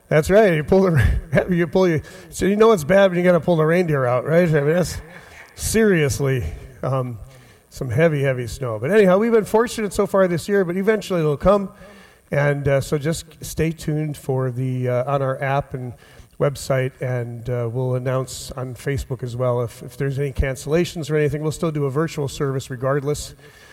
That's right. So you know it's bad when you got to pull the reindeer out, right? I mean, that's seriously some heavy snow. But anyhow, we've been fortunate so far this year, but eventually it'll come. And so just stay tuned for the on our app and website, and we'll announce on Facebook as well if there's any cancellations or anything. We'll still do a virtual service regardless.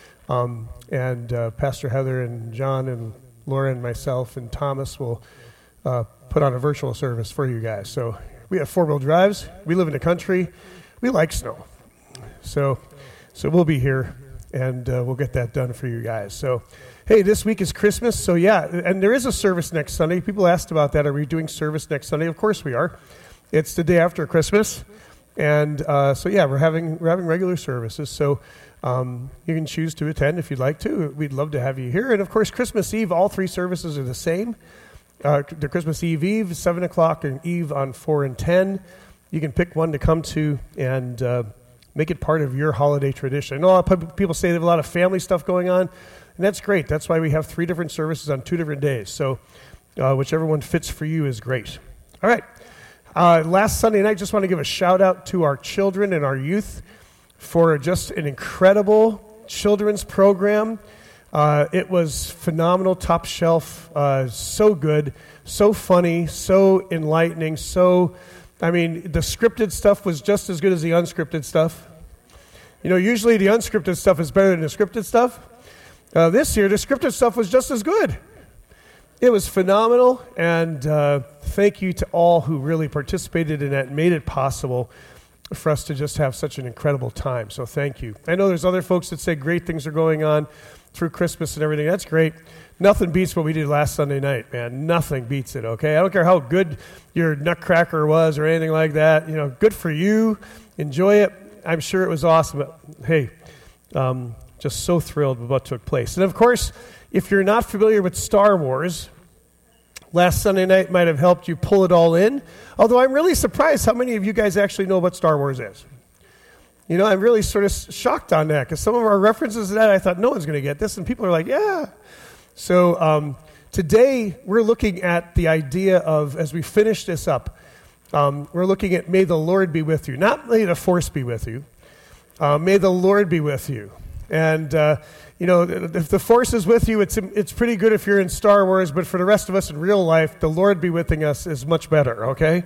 And Pastor Heather and John and Laura and myself and Thomas will put on a virtual service for you guys. So we have four-wheel drives. We live in the country. We like snow. So we'll be here, and we'll get that done for you guys. So, hey, this week is Christmas. So, yeah, and there is a service next Sunday. People asked about that. Are we doing service next Sunday? Of course we are. It's the day after Christmas. And so, yeah, we're having regular services. So you can choose to attend if you'd like to. We'd love to have you here. And, of course, Christmas Eve, all three services are the same. The Christmas Eve, 7 o'clock, and Eve on 4 and 10. You can pick one to come to and make it part of your holiday tradition. I know a lot of people say they have a lot of family stuff going on, and that's great. That's why we have 3 different services on 2 different days. So whichever one fits for you is great. All right. Last Sunday night, just want to give a shout-out to our children and our youth for just an incredible children's program. It was phenomenal, top shelf, so good, so funny, so enlightening, the scripted stuff was just as good as the unscripted stuff. You know, usually the unscripted stuff is better than the scripted stuff. This year, the scripted stuff was just as good. It was phenomenal, and thank you to all who really participated in that and made it possible for us to just have such an incredible time. So thank you. I know there's other folks that say great things are going on through Christmas and everything. That's great. Nothing beats what we did last Sunday night, man. Nothing beats it, okay? I don't care how good your nutcracker was or anything like that. You know, good for you. Enjoy it. I'm sure it was awesome. But, hey, just so thrilled with what took place. And, of course, if you're not familiar with Star Wars, last Sunday night might have helped you pull it all in. Although I'm really surprised how many of you guys actually know what Star Wars is. You know, I'm really sort of shocked on that because some of our references to that, I thought no one's going to get this, and people are like, yeah. So today we're looking at the idea of, as we finish this up, we're looking at may the Lord be with you. Not may the force be with you. May the Lord be with you. And, if the force is with you, it's pretty good if you're in Star Wars, but for the rest of us in real life, the Lord be with us is much better, okay?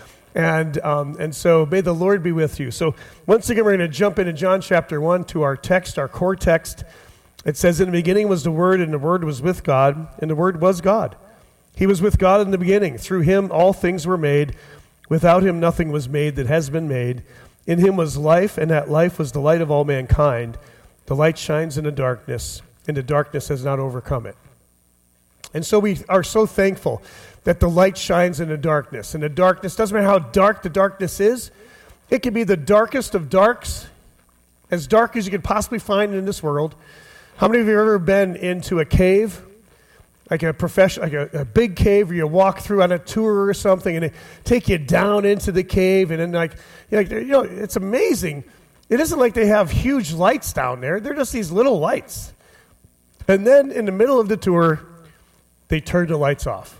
And so may the Lord be with you. So once again, we're going to jump into John chapter 1 to our text, our core text. It says, in the beginning was the Word, and the Word was with God, and the Word was God. He was with God in the beginning. Through him all things were made. Without him nothing was made that has been made. In him was life, and that life was the light of all mankind. The light shines in the darkness, and the darkness has not overcome it. And so we are so thankful that the light shines in the darkness. And the darkness, doesn't matter how dark the darkness is, it can be the darkest of darks, as dark as you could possibly find in this world. How many of you have ever been into a cave, like a big cave where you walk through on a tour or something, and they take you down into the cave, and then it's amazing. It isn't like they have huge lights down there. They're just these little lights. And then in the middle of the tour, they turn the lights off.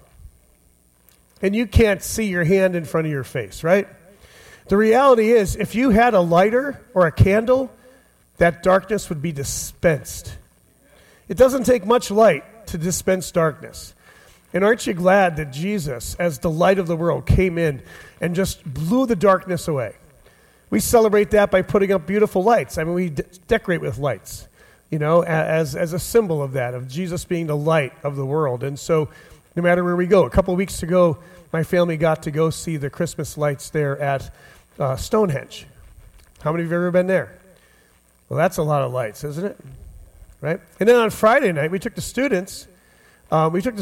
And you can't see your hand in front of your face, right? The reality is, if you had a lighter or a candle, that darkness would be dispensed. It doesn't take much light to dispense darkness. And aren't you glad that Jesus, as the light of the world, came in and just blew the darkness away? We celebrate that by putting up beautiful lights. I mean, we decorate with lights, as a symbol of that, of Jesus being the light of the world. And so no matter where we go. A couple of weeks ago, my family got to go see the Christmas lights there at Stonehenge. How many of you have ever been there? Well, that's a lot of lights, isn't it? Right? And then on Friday night, we took the students to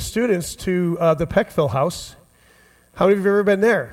the Peckville House. How many of you have ever been there?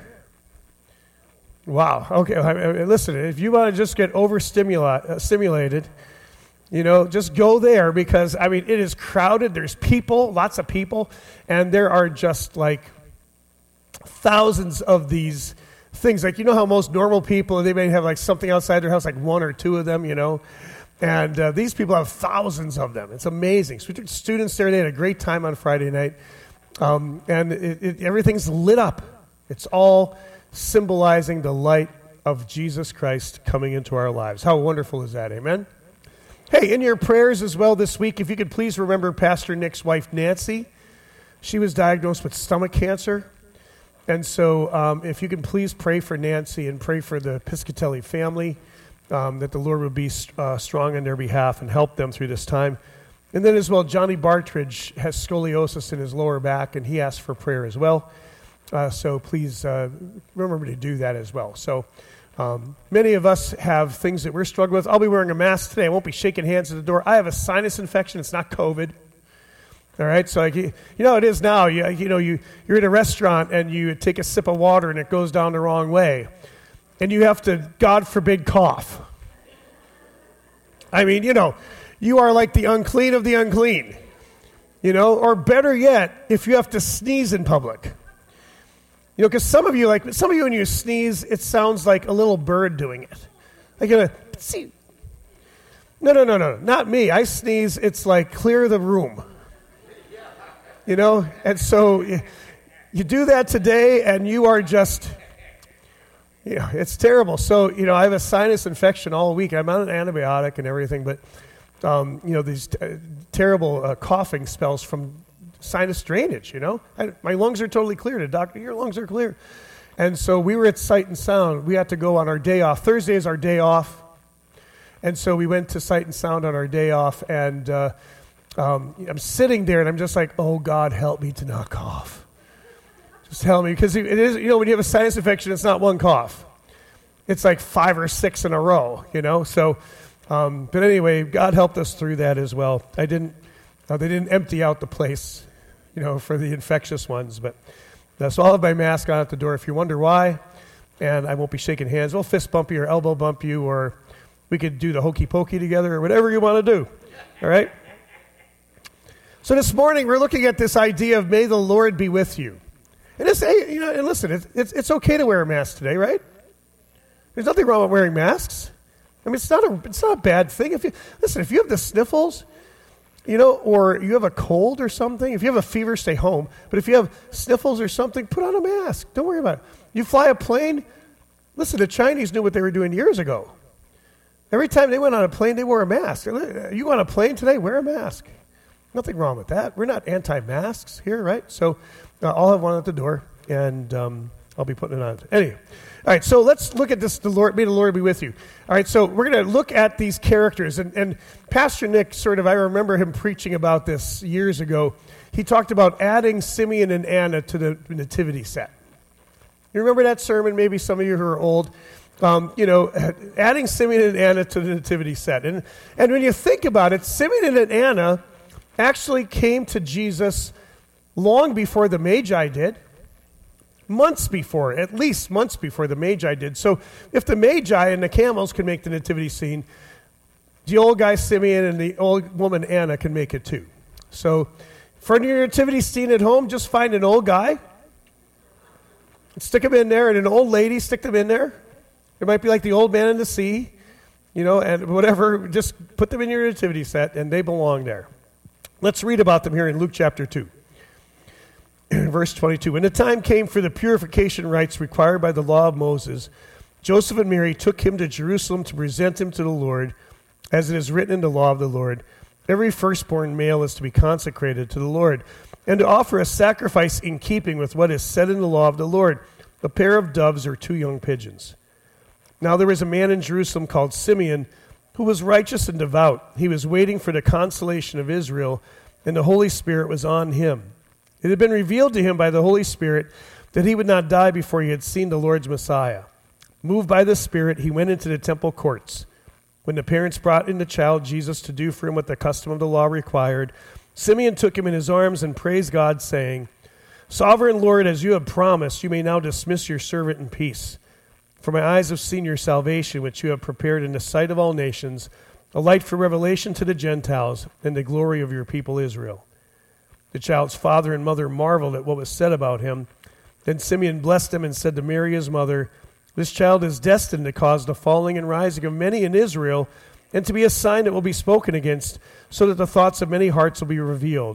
Wow. Okay. Listen, if you want to just get overstimulated, just go there because, it is crowded. There's people, lots of people, and there are just like thousands of these things. Like, how most normal people, they may have like something outside their house, like 1 or 2 of them, and these people have thousands of them. It's amazing. So we took students there. They had a great time on Friday night. And everything's lit up. It's all symbolizing the light of Jesus Christ coming into our lives. How wonderful is that? Amen? Hey, in your prayers as well this week, if you could please remember Pastor Nick's wife, Nancy. She was diagnosed with stomach cancer. And so if you can please pray for Nancy and pray for the Piscatelli family, that the Lord would be strong on their behalf and help them through this time. And then as well, Johnny Bartridge has scoliosis in his lower back, and he asked for prayer as well. So please remember to do that as well. So many of us have things that we're struggling with. I'll be wearing a mask today. I won't be shaking hands at the door. I have a sinus infection. It's not COVID. All right, so like, it is now. You're in a restaurant and you take a sip of water and it goes down the wrong way, and you have to, God forbid, cough. I mean, you are like the unclean of the unclean, or better yet, if you have to sneeze in public. Because some of you when you sneeze, it sounds like a little bird doing it. Like, see, no, not me. I sneeze, it's like clear the room. And so you do that today, and you are just, it's terrible. So, I have a sinus infection all week. I'm on an antibiotic and everything, but, these terrible coughing spells from sinus drainage, my lungs are totally clear. The doctor, your lungs are clear. And so we were at Sight and Sound. We had to go on our day off. Thursday is our day off. And so we went to Sight and Sound on our day off, and I'm sitting there, and I'm just like, oh, God, help me to not cough. Just help me. Because it is, when you have a sinus infection, it's not one cough. It's like 5 or 6 in a row, So, but anyway, God helped us through that as well. They didn't empty out the place, for the infectious ones. But so I'll have my mask on at the door if you wonder why. And I won't be shaking hands. We'll fist bump you or elbow bump you, or we could do the hokey pokey together, or whatever you want to do. All right? So this morning, we're looking at this idea of may the Lord be with you. And and listen, it's okay to wear a mask today, right? There's nothing wrong with wearing masks. I mean, it's not a bad thing. If you have the sniffles, or you have a cold or something, if you have a fever, stay home. But if you have sniffles or something, put on a mask. Don't worry about it. You fly a plane, listen, the Chinese knew what they were doing years ago. Every time they went on a plane, they wore a mask. You go on a plane today, wear a mask. Nothing wrong with that. We're not anti-masks here, right? So I'll have one at the door, and I'll be putting it on. Anyway, all right, so let's look at this. May the Lord be with you. All right, so we're going to look at these characters. And Pastor Nick, I remember him preaching about this years ago. He talked about adding Simeon and Anna to the nativity set. You remember that sermon? Maybe some of you who are old. Adding Simeon and Anna to the nativity set. And when you think about it, Simeon and Anna actually came to Jesus long before the Magi did. At least months before the Magi did. So if the Magi and the camels can make the nativity scene, the old guy Simeon and the old woman Anna can make it too. So for your nativity scene at home, just find an old guy and stick him in there, and an old lady, stick them in there. It might be like the old man in the sea, and whatever. Just put them in your nativity set, and they belong there. Let's read about them here in Luke chapter 2. Verse 22. When the time came for the purification rites required by the law of Moses, Joseph and Mary took him to Jerusalem to present him to the Lord, as it is written in the law of the Lord. Every firstborn male is to be consecrated to the Lord, and to offer a sacrifice in keeping with what is said in the law of the Lord, a pair of doves or 2 young pigeons. Now there was a man in Jerusalem called Simeon, who was righteous and devout. He was waiting for the consolation of Israel, and the Holy Spirit was on him. It had been revealed to him by the Holy Spirit that he would not die before he had seen the Lord's Messiah. Moved by the Spirit, he went into the temple courts. When the parents brought in the child Jesus to do for him what the custom of the law required, Simeon took him in his arms and praised God, saying, Sovereign Lord, as you have promised, you may now dismiss your servant in peace. For my eyes have seen your salvation, which you have prepared in the sight of all nations, a light for revelation to the Gentiles, and the glory of your people Israel. The child's father and mother marveled at what was said about him. Then Simeon blessed him and said to Mary his mother, This child is destined to cause the falling and rising of many in Israel, and to be a sign that will be spoken against, so that the thoughts of many hearts will be revealed.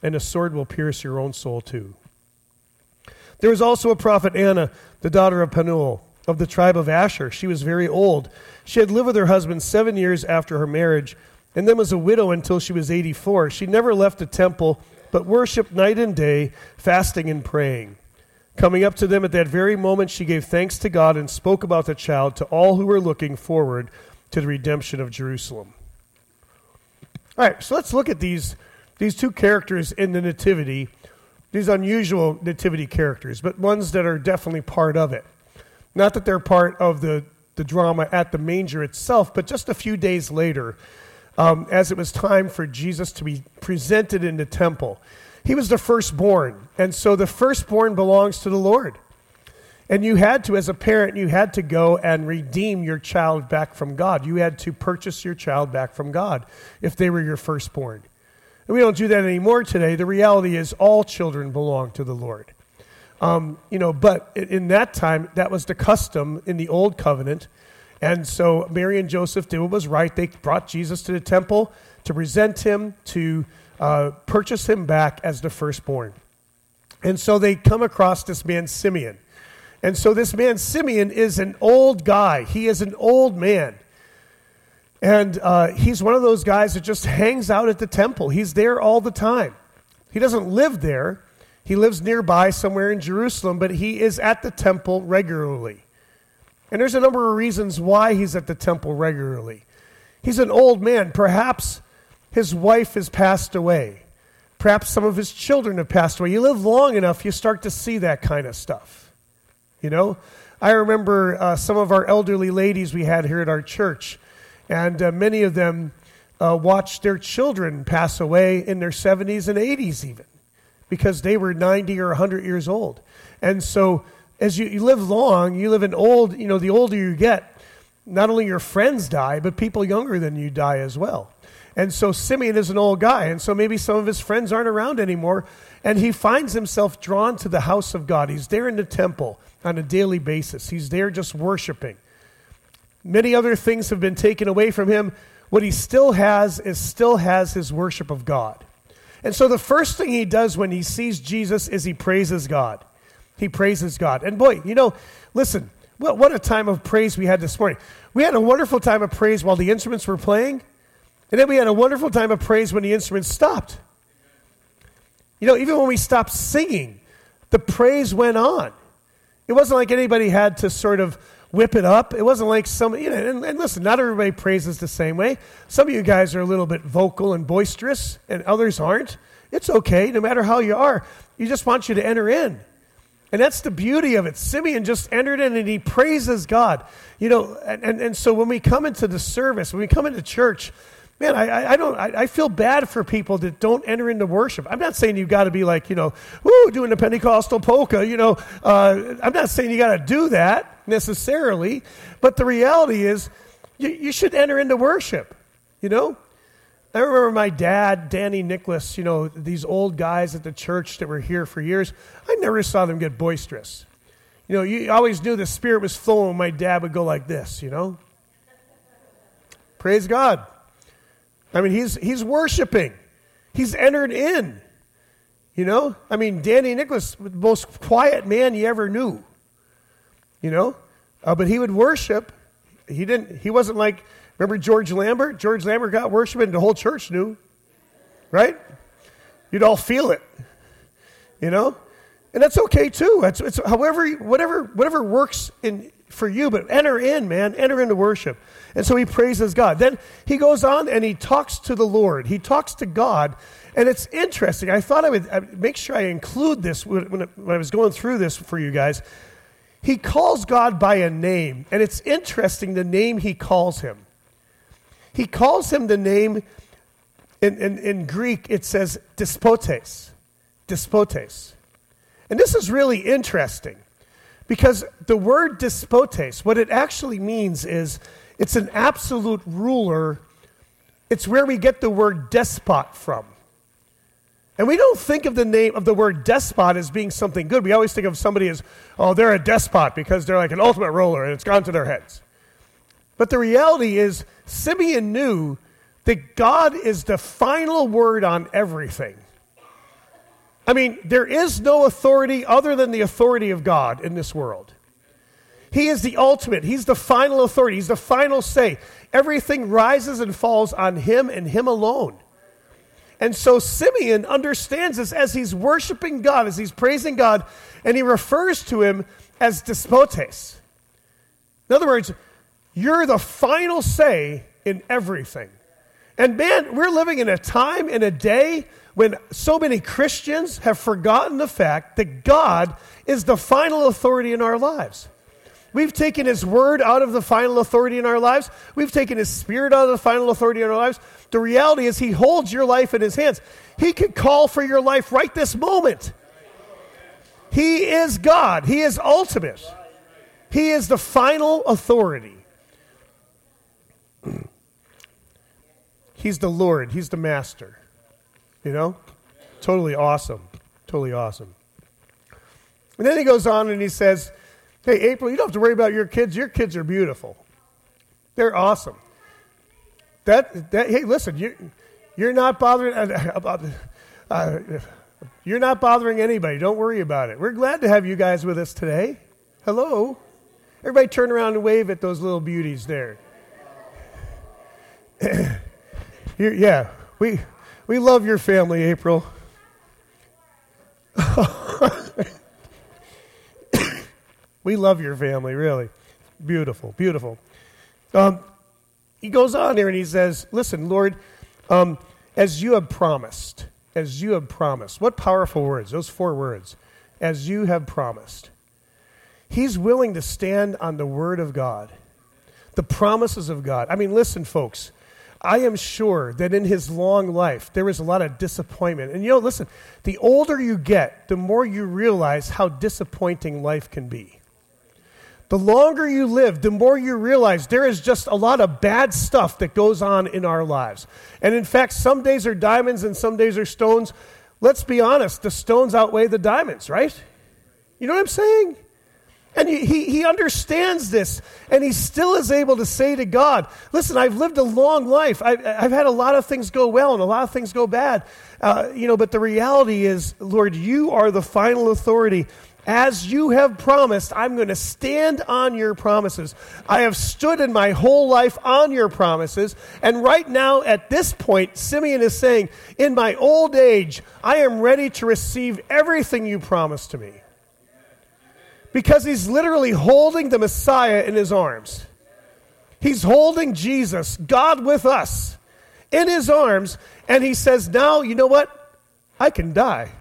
and a sword will pierce your own soul too. There was also a prophet, Anna, the daughter of Penuel, of the tribe of Asher. She was very old. She had lived with her husband 7 years after her marriage, and then was a widow until she was 84. She never left the temple, but worshipped night and day, fasting and praying. Coming up to them at that very moment, she gave thanks to God and spoke about the child to all who were looking forward to the redemption of Jerusalem. All right, so let's look at these two characters in the Nativity, these unusual Nativity characters, but ones that are definitely part of it. Not that they're part of the drama at the manger itself, but just a few days later, as it was time for Jesus to be presented in the temple. He was the firstborn, and so the firstborn belongs to the Lord. And you had to, as a parent, you had to go and redeem your child back from God. You had to purchase your child back from God if they were your firstborn. And we don't do that anymore today. The reality is all children belong to the Lord. But in that time, that was the custom in the Old Covenant. And so Mary and Joseph did what was right. They brought Jesus to the temple to present him, to purchase him back as the firstborn. And so they come across this man, Simeon. And so this man, Simeon, is an old guy. He is an old man. And he's one of those guys that just hangs out at the temple. He's there all the time. He doesn't live there. He lives nearby somewhere in Jerusalem, but he is at the temple regularly. And there's a number of reasons why he's at the temple regularly. He's an old man. Perhaps his wife has passed away. Perhaps some of his children have passed away. You live long enough, you start to see that kind of stuff. You know, I remember some of our elderly ladies we had here at our church, and many of them watched their children pass away in their 70s and 80s even, because they were 90 or 100 years old. And so as you live long, you live in old, the older you get, not only your friends die, but people younger than you die as well. And so Simeon is an old guy, and so maybe some of his friends aren't around anymore, and he finds himself drawn to the house of God. He's there in the temple on a daily basis. He's there just worshiping. Many other things have been taken away from him. What he still has his worship of God. And so the first thing he does when he sees Jesus is he praises God. He praises God. And boy, listen, what a time of praise we had this morning. We had a wonderful time of praise while the instruments were playing, and then we had a wonderful time of praise when the instruments stopped. Even when we stopped singing, the praise went on. It wasn't like anybody had to sort of whip it up. It wasn't like and listen, not everybody praises the same way. Some of you guys are a little bit vocal and boisterous, and others aren't. It's okay, no matter how you are. He just wants you to enter in. And that's the beauty of it. Simeon just entered in and he praises God. And so when we come into the service, when we come into church, man, I feel bad for people that don't enter into worship. I'm not saying you've got to be like, doing the Pentecostal polka, I'm not saying you got to do that necessarily, but the reality is you should enter into worship, I remember my dad, Danny Nicholas, these old guys at the church that were here for years, I never saw them get boisterous. You always knew the Spirit was flowing when my dad would go like this, Praise God. I mean, he's worshiping. He's entered in. Danny Nicholas, the most quiet man you ever knew. But he would worship. He wasn't like, remember George Lambert? George Lambert got worshiping, and the whole church knew. Right? You'd all feel it. And that's okay too. It's whatever works for you, but enter in, man. Enter into worship. And so he praises God. Then he goes on and he talks to the Lord. He talks to God. And it's interesting. I thought I would make sure I include this when I was going through this for you guys. He calls God by a name. And it's interesting the name he calls him. He calls him the name, in Greek it says despotes. Despotes. And this is really interesting. Because the word despotes, what it actually means is it's an absolute ruler. It's where we get the word despot from. And we don't think of the name of the word despot as being something good. We always think of somebody as, they're a despot because they're like an ultimate ruler and it's gone to their heads. But the reality is, Simeon knew that God is the final word on everything. I mean, there is no authority other than the authority of God in this world. He is the ultimate. He's the final authority. He's the final say. Everything rises and falls on him and him alone. And so Simeon understands this as he's worshiping God, as he's praising God, and he refers to him as despotes. In other words, you're the final say in everything. And man, we're living in a time, in a day, when so many Christians have forgotten the fact that God is the final authority in our lives. We've taken his word out of the final authority in our lives. We've taken his spirit out of the final authority in our lives. The reality is he holds your life in his hands. He could call for your life right this moment. He is God. He is ultimate. He is the final authority. He's the Lord. He's the master. You know? Totally awesome. Totally awesome. And then he goes on and he says, hey, April, you don't have to worry about your kids. Your kids are beautiful. They're awesome. Hey, listen, you're not bothering you're not bothering anybody. Don't worry about it. We're glad to have you guys with us today. Hello. Everybody turn around and wave at those little beauties there. Yeah, we love your family, April. We love your family, really. Beautiful, beautiful. He goes on here and he says, listen, Lord, as you have promised. What powerful words, those 4 words. As you have promised. He's willing to stand on the word of God, the promises of God. I mean, listen, folks, I am sure that in his long life, there was a lot of disappointment. And listen, the older you get, the more you realize how disappointing life can be. The longer you live, the more you realize there is just a lot of bad stuff that goes on in our lives. And in fact, some days are diamonds and some days are stones. Let's be honest, the stones outweigh the diamonds, right? You know what I'm saying? And he understands this, and he still is able to say to God, listen, I've lived a long life. I've had a lot of things go well and a lot of things go bad. But the reality is, Lord, you are the final authority. As you have promised, I'm going to stand on your promises. I have stood in my whole life on your promises. And right now, at this point, Simeon is saying, in my old age, I am ready to receive everything you promised to me. Because he's literally holding the Messiah in his arms. He's holding Jesus, God with us, in his arms. And he says, now, you know what? I can die.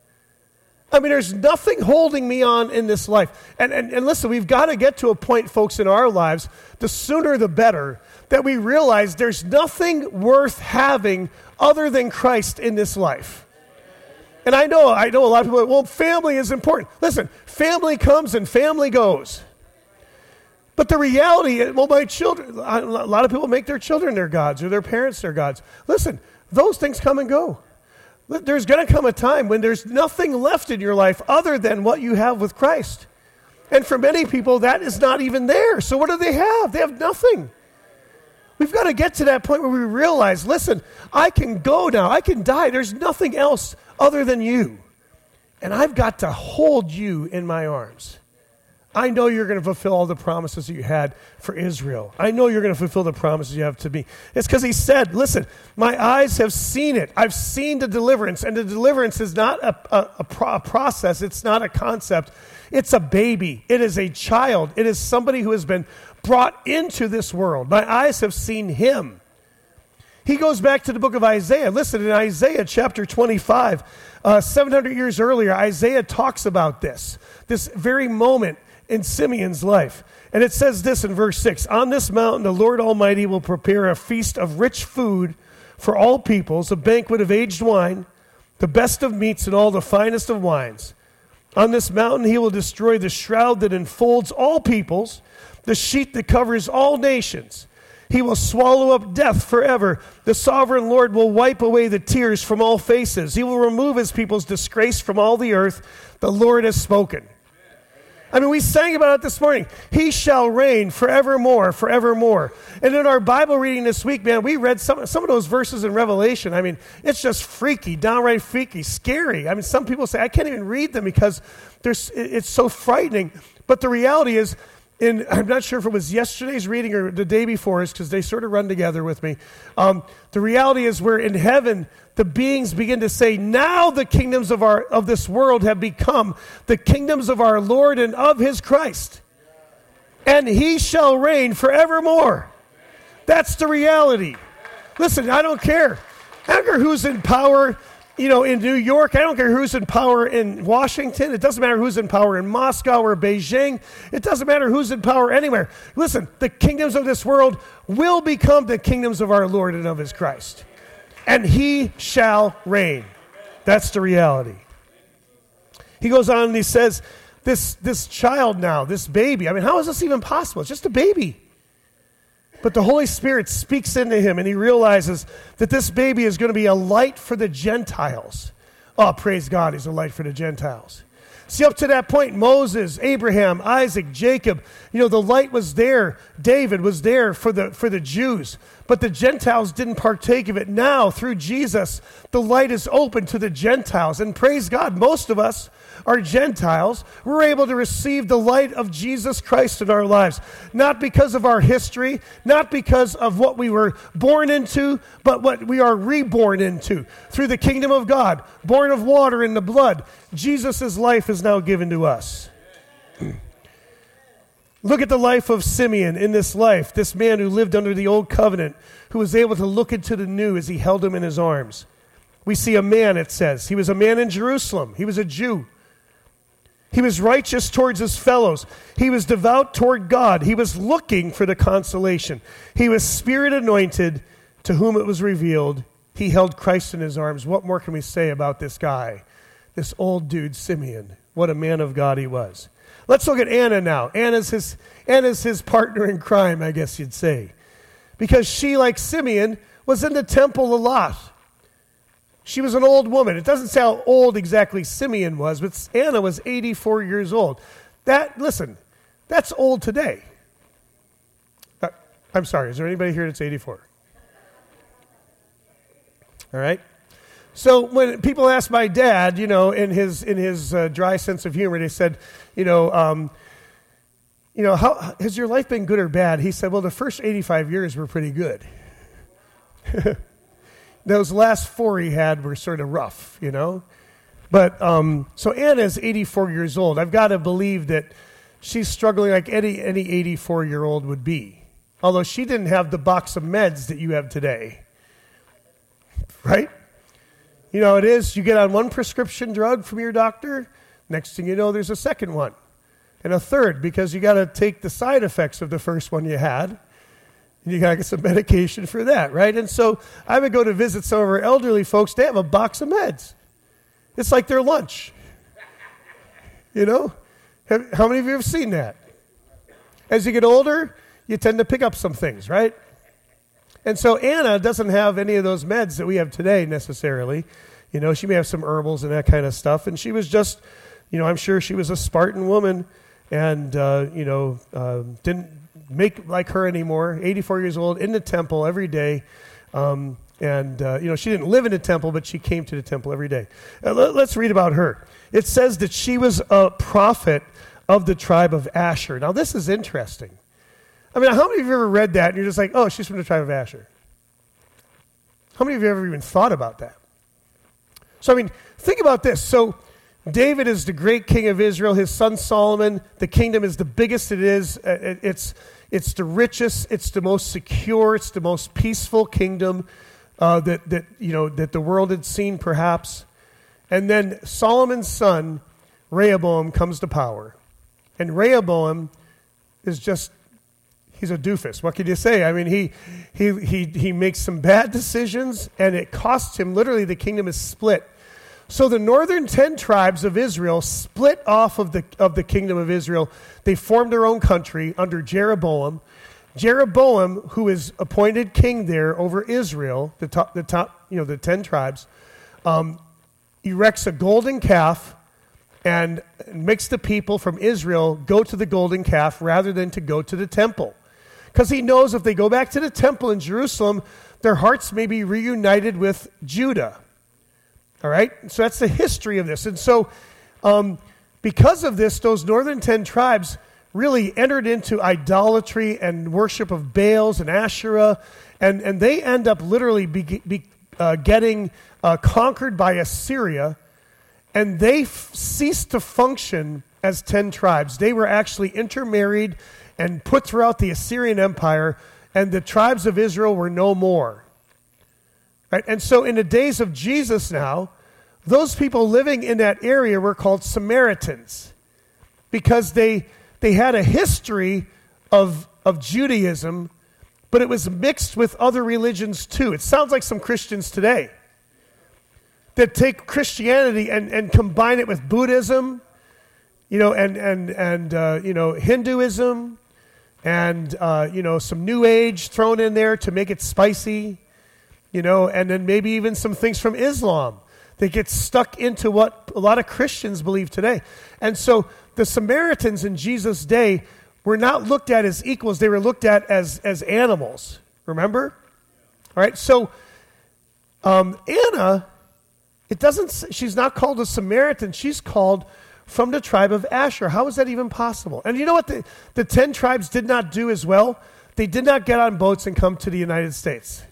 I mean, there's nothing holding me on in this life. And listen, we've got to get to a point, folks, in our lives, the sooner the better, that we realize there's nothing worth having other than Christ in this life. And I know a lot of people, well, family is important. Listen, family comes and family goes. But the reality is, well, my children, a lot of people make their children their gods or their parents their gods. Listen, those things come and go. There's going to come a time when there's nothing left in your life other than what you have with Christ. And for many people, that is not even there. So what do they have? They have nothing. We've got to get to that point where we realize, listen, I can go now. I can die. There's nothing else other than you. And I've got to hold you in my arms. I know you're going to fulfill all the promises that you had for Israel. I know you're going to fulfill the promises you have to me. It's because he said, listen, my eyes have seen it. I've seen the deliverance. And the deliverance is not a process. It's not a concept. It's a baby. It is a child. It is somebody who has been brought into this world. My eyes have seen him. He goes back to the book of Isaiah. Listen, in Isaiah chapter 25, 700 years earlier, Isaiah talks about this very moment in Simeon's life. And it says this in verse 6, on this mountain the Lord Almighty will prepare a feast of rich food for all peoples, a banquet of aged wine, the best of meats and all the finest of wines. On this mountain he will destroy the shroud that enfolds all peoples, the sheet that covers all nations. He will swallow up death forever. The sovereign Lord will wipe away the tears from all faces. He will remove his people's disgrace from all the earth. The Lord has spoken. I mean, we sang about it this morning. He shall reign forevermore, forevermore. And in our Bible reading this week, man, we read some of those verses in Revelation. I mean, it's just freaky, downright freaky, scary. I mean, some people say, I can't even read them because it's so frightening. But the reality is, I'm not sure if it was yesterday's reading or the day before, because they sort of run together with me. The reality is we're in heaven. The beings begin to say, now the kingdoms of this world have become the kingdoms of our Lord and of his Christ. And he shall reign forevermore. That's the reality. Listen, I don't care. I don't care who's in power, in New York. I don't care who's in power in Washington. It doesn't matter who's in power in Moscow or Beijing. It doesn't matter who's in power anywhere. Listen, the kingdoms of this world will become the kingdoms of our Lord and of his Christ. And he shall reign. That's the reality. He goes on and he says, this child now, this baby, I mean, how is this even possible? It's just a baby. But the Holy Spirit speaks into him, and he realizes that this baby is going to be a light for the Gentiles. Oh, praise God, he's a light for the Gentiles. See, up to that point, Moses, Abraham, Isaac, Jacob, the light was there. David was there for the Jews. But the Gentiles didn't partake of it. Now, through Jesus, the light is open to the Gentiles. And praise God, most of us are Gentiles. We're able to receive the light of Jesus Christ in our lives. Not because of our history, not because of what we were born into, but what we are reborn into. Through the kingdom of God, born of water and the blood, Jesus' life is now given to us. Look at the life of Simeon in this life, this man who lived under the old covenant, who was able to look into the new as he held him in his arms. We see a man, it says. He was a man in Jerusalem. He was a Jew. He was righteous towards his fellows. He was devout toward God. He was looking for the consolation. He was spirit anointed, to whom it was revealed. He held Christ in his arms. What more can we say about this guy? This old dude, Simeon. What a man of God he was. Let's look at Anna now. Anna's his partner in crime, I guess you'd say. Because she, like Simeon, was in the temple a lot. She was an old woman. It doesn't say how old exactly Simeon was, but Anna was 84 years old. That's old today. I'm sorry, is there anybody here that's 84? All right. So when people ask my dad, in his dry sense of humor, they said, how has your life been good or bad? He said, well, the first 85 years were pretty good. Those last 4 he had were sort of rough, But so Anna's 84 years old. I've got to believe that she's struggling like any 84-year-old would be. Although she didn't have the box of meds that you have today. Right? It is, you get on one prescription drug from your doctor, next thing you know, there's a second one. And a third, because you got to take the side effects of the first one you had. And you got to get some medication for that, right? And so I would go to visit some of our elderly folks. They have a box of meds. It's like their lunch. How many of you have seen that? As you get older, you tend to pick up some things, right? And so Anna doesn't have any of those meds that we have today necessarily. She may have some herbals and that kind of stuff. And she was just, I'm sure she was a Spartan woman and, didn't make like her anymore. 84 years old, in the temple every day. She didn't live in the temple, but she came to the temple every day. Let's read about her. It says that she was a prophet of the tribe of Asher. Now, this is interesting. I mean, how many of you have ever read that and you're just like, oh, she's from the tribe of Asher? How many of you have ever even thought about that? So, think about this. So, David is the great king of Israel. His son Solomon, the kingdom is the biggest it is. It's the richest. It's the most secure. It's the most peaceful kingdom that the world had seen, perhaps. And then Solomon's son, Rehoboam, comes to power. And Rehoboam is just... he's a doofus. What can you say? He makes some bad decisions, and it costs him. Literally, the kingdom is split. So the northern 10 tribes of Israel split off of the kingdom of Israel. They formed their own country under Jeroboam. Jeroboam, who is appointed king there over Israel, the 10 tribes, erects a golden calf, and makes the people from Israel go to the golden calf rather than to go to the temple. Because he knows if they go back to the temple in Jerusalem, their hearts may be reunited with Judah. All right? So that's the history of this. And so because of this, those northern 10 tribes really entered into idolatry and worship of Baals and Asherah, and they end up literally getting conquered by Assyria, and they ceased to function as 10 tribes. They were actually intermarried and put throughout the Assyrian Empire, and the tribes of Israel were no more. Right? And so in the days of Jesus now, those people living in that area were called Samaritans because they had a history of Judaism, but it was mixed with other religions too. It sounds like some Christians today that take Christianity and combine it with Buddhism, and Hinduism, and some New Age thrown in there to make it spicy, and then maybe even some things from Islam. They get stuck into what a lot of Christians believe today. And so the Samaritans in Jesus' day were not looked at as equals. They were looked at as animals. Remember? All right, so Anna, she's not called a Samaritan. She's called from the tribe of Asher. How is that even possible? And you know what the 10 tribes did not do as well? They did not get on boats and come to the United States.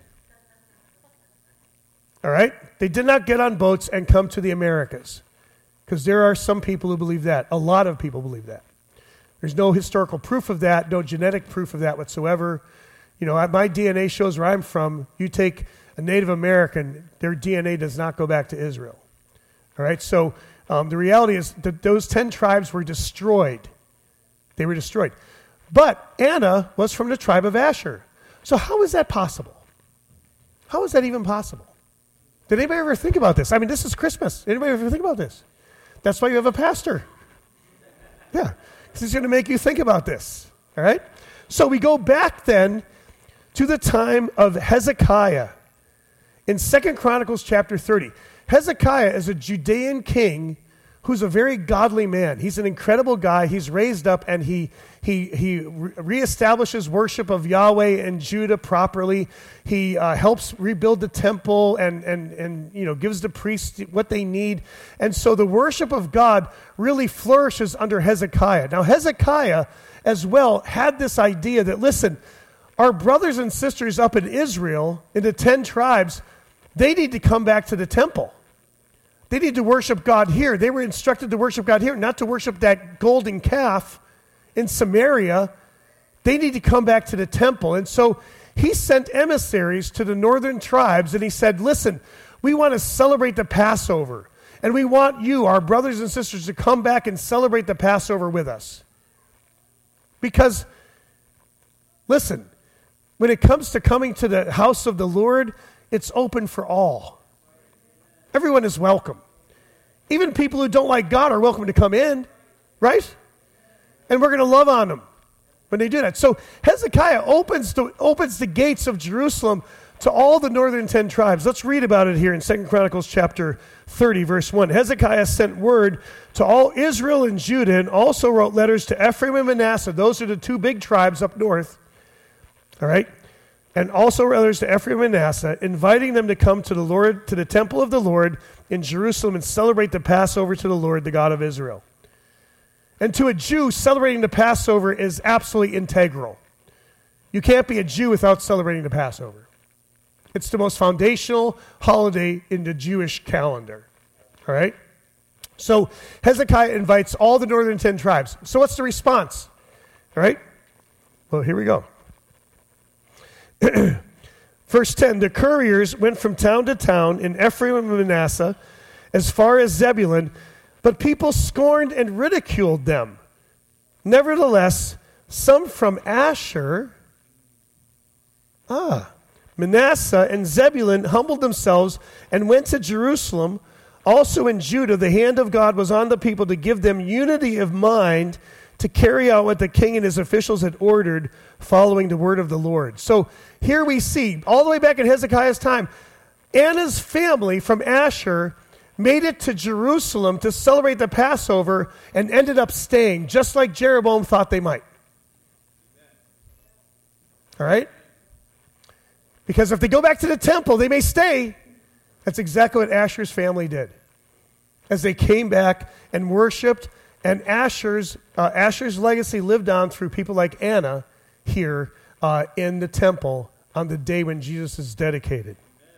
All right? They did not get on boats and come to the Americas. Because there are some people who believe that. A lot of people believe that. There's no historical proof of that, no genetic proof of that whatsoever. My DNA shows where I'm from. You take a Native American, their DNA does not go back to Israel. All right? So the reality is that those 10 tribes were destroyed. They were destroyed. But Anna was from the tribe of Asher. So how is that possible? How is that even possible? Did anybody ever think about this? I mean, this is Christmas. Anybody ever think about this? That's why you have a pastor. Yeah, because he's going to make you think about this. All right? So we go back then to the time of Hezekiah in 2 Chronicles chapter 30. Hezekiah is a Judean king who's a very godly man. He's an incredible guy. He's raised up and he reestablishes worship of Yahweh in Judah properly. He helps rebuild the temple and gives the priests what they need. And so the worship of God really flourishes under Hezekiah. Now Hezekiah as well had this idea that, listen, our brothers and sisters up in Israel, in the 10 tribes, they need to come back to the temple. They need to worship God here. They were instructed to worship God here, not to worship that golden calf in Samaria. They need to come back to the temple. And so he sent emissaries to the northern tribes, and he said, listen, we want to celebrate the Passover, and we want you, our brothers and sisters, to come back and celebrate the Passover with us. Because, listen, when it comes to coming to the house of the Lord, it's open for all. Everyone is welcome. Even people who don't like God are welcome to come in, right? And we're going to love on them when they do that. So Hezekiah opens the gates of Jerusalem to all the northern 10 tribes. Let's read about it here in 2 Chronicles chapter 30, verse 1. Hezekiah sent word to all Israel and Judah and also wrote letters to Ephraim and Manasseh. Those are the 2 big tribes up north. All right? And also letters to Ephraim and Manasseh, inviting them to come to the Lord, to the temple of the Lord in Jerusalem and celebrate the Passover to the Lord, the God of Israel. And to a Jew, celebrating the Passover is absolutely integral. You can't be a Jew without celebrating the Passover. It's the most foundational holiday in the Jewish calendar. All right? So Hezekiah invites all the northern 10 tribes. So what's the response? All right? Well, here we go. Verse 10, the couriers went from town to town in Ephraim and Manasseh as far as Zebulun, but people scorned and ridiculed them. Nevertheless, some from Asher, Manasseh and Zebulun humbled themselves and went to Jerusalem. Also in Judah, the hand of God was on the people to give them unity of mind to carry out what the king and his officials had ordered, following the word of the Lord. So here we see, all the way back in Hezekiah's time, Anna's family from Asher made it to Jerusalem to celebrate the Passover and ended up staying, just like Jeroboam thought they might. All right? Because if they go back to the temple, they may stay. That's exactly what Asher's family did. As they came back and worshiped, and Asher's legacy lived on through people like Anna here in the temple on the day when Jesus is dedicated.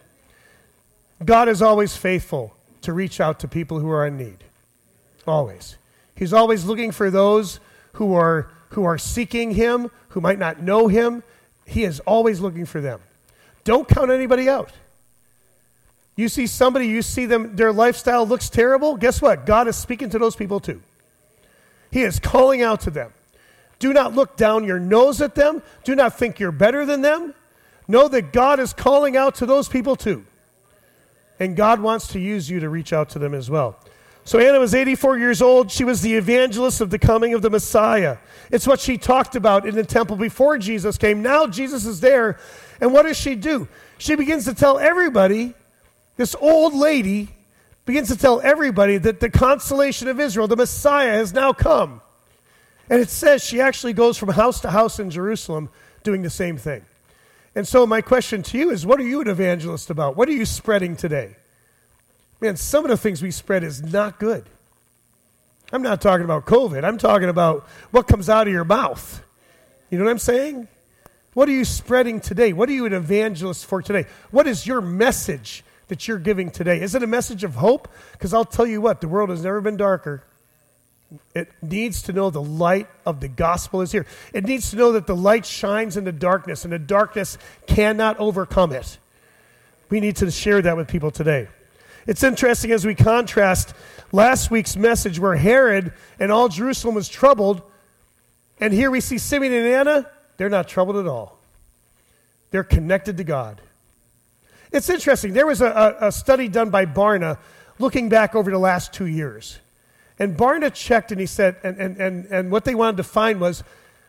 God is always faithful to reach out to people who are in need. Always. He's always looking for those who are seeking him, who might not know him. He is always looking for them. Don't count anybody out. You see somebody, you see them, their lifestyle looks terrible. Guess what? God is speaking to those people too. He is calling out to them. Do not look down your nose at them. Do not think you're better than them. Know that God is calling out to those people too. And God wants to use you to reach out to them as well. So Anna was 84 years old. She was the evangelist of the coming of the Messiah. It's what she talked about in the temple before Jesus came. Now Jesus is there. And what does she do? She begins to tell everybody, this old lady begins to tell everybody that the consolation of Israel, the Messiah, has now come. And it says she actually goes from house to house in Jerusalem doing the same thing. And so my question to you is, what are you an evangelist about? What are you spreading today? Man, some of the things we spread is not good. I'm not talking about COVID. I'm talking about what comes out of your mouth. You know what I'm saying? What are you spreading today? What are you an evangelist for today? What is your message that you're giving today? Is it a message of hope? Because I'll tell you what, the world has never been darker. It needs to know the light of the gospel is here. It needs to know that the light shines in the darkness, and the darkness cannot overcome it. We need to share that with people today. It's interesting as we contrast last week's message where Herod and all Jerusalem was troubled, and here we see Simeon and Anna, they're not troubled at all. They're connected to God. It's interesting. There was a study done by Barna looking back over the last 2 years. And Barna checked and he said, and what they wanted to find was,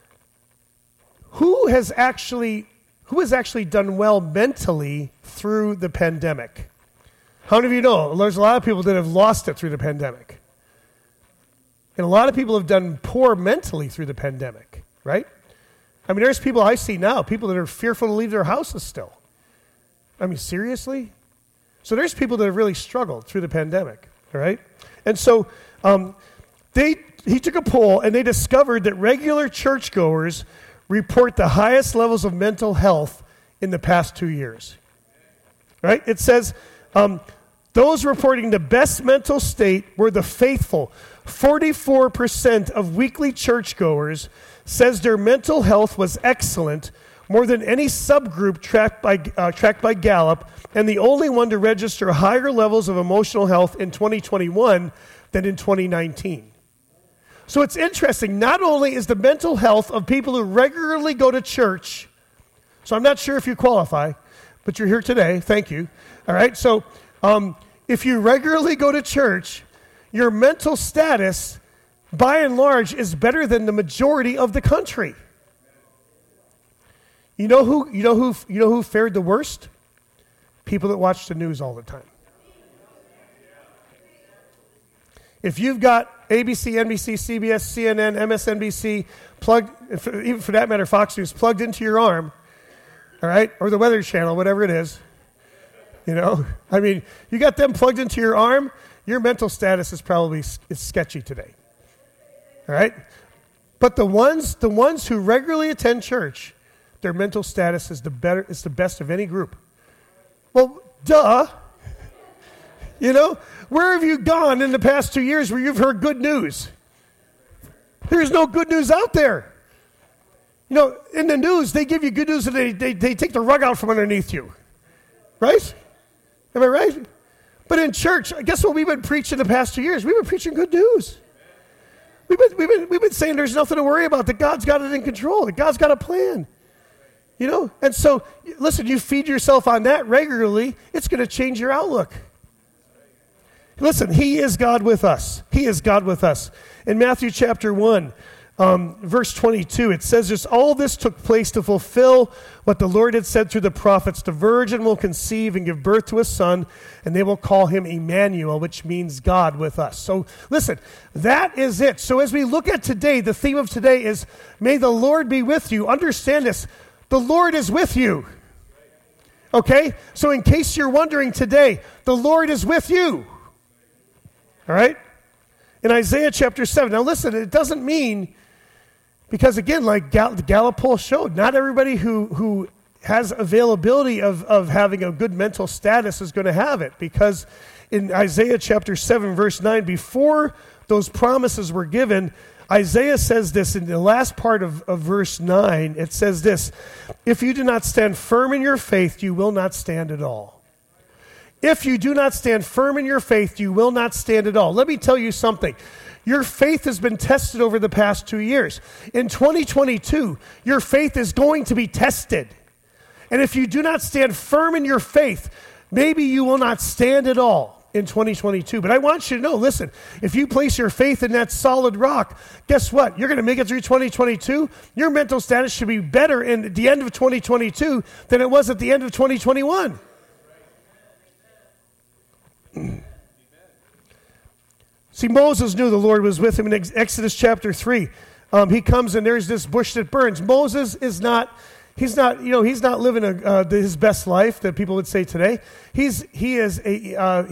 who has actually done well mentally through the pandemic? How many of you know there's a lot of people that have lost it through the pandemic? And a lot of people have done poor mentally through the pandemic, right? I mean, there's people I see now, people that are fearful to leave their houses still. I mean, seriously? So there's people that have really struggled through the pandemic, all right? And so he took a poll, and they discovered that regular churchgoers report the highest levels of mental health in the past 2 years, right? It says those reporting the best mental state were the faithful. 44% of weekly churchgoers says their mental health was excellent, more than any subgroup tracked by Gallup, and the only one to register higher levels of emotional health in 2021 than in 2019. So it's interesting. Not only is the mental health of people who regularly go to church, so I'm not sure if you qualify, but you're here today. Thank you. All right, so if you regularly go to church, your mental status, by and large, is better than the majority of the country. You know who fared the worst? People that watch the news all the time. If you've got ABC, NBC, CBS, CNN, MSNBC plugged, even for that matter, Fox News plugged into your arm, all right, or the Weather Channel, whatever it is, you know, I mean, you got them plugged into your arm, your mental status is probably sketchy today, all right? But the ones who regularly attend church, their mental status is the best of any group. Well, duh. You know, where have you gone in the past 2 years where you've heard good news? There's no good news out there. You know, in the news, they give you good news and they take the rug out from underneath you. Right? Am I right? But in church, guess what we've been preaching the past 2 years? We've been preaching good news. We've been saying there's nothing to worry about, that God's got it in control, that God's got a plan. You know? And so, listen, you feed yourself on that regularly, it's going to change your outlook. Listen, He is God with us. He is God with us. In Matthew chapter 1, verse 22, it says this, all this took place to fulfill what the Lord had said through the prophets. The virgin will conceive and give birth to a son, and they will call him Emmanuel, which means God with us. So listen, that is it. So as we look at today, the theme of today is, may the Lord be with you. Understand this, the Lord is with you. Okay? So in case you're wondering today, the Lord is with you. All right? In Isaiah chapter 7. Now listen, it doesn't mean, because again, like the Gallup poll showed, not everybody who has availability of having a good mental status is going to have it. Because in Isaiah chapter 7, verse 9, before those promises were given, Isaiah says this in the last part of verse 9. It says this, if you do not stand firm in your faith, you will not stand at all. If you do not stand firm in your faith, you will not stand at all. Let me tell you something. Your faith has been tested over the past 2 years. In 2022, your faith is going to be tested. And if you do not stand firm in your faith, maybe you will not stand at all in 2022. But I want you to know, listen, if you place your faith in that solid rock, guess what? You're going to make it through 2022. Your mental status should be better in the end of 2022 than it was at the end of 2021. See, Moses knew the Lord was with him in Exodus chapter 3. He comes and there's this bush that burns. Moses is not, he's not living his best life that people would say today. He is a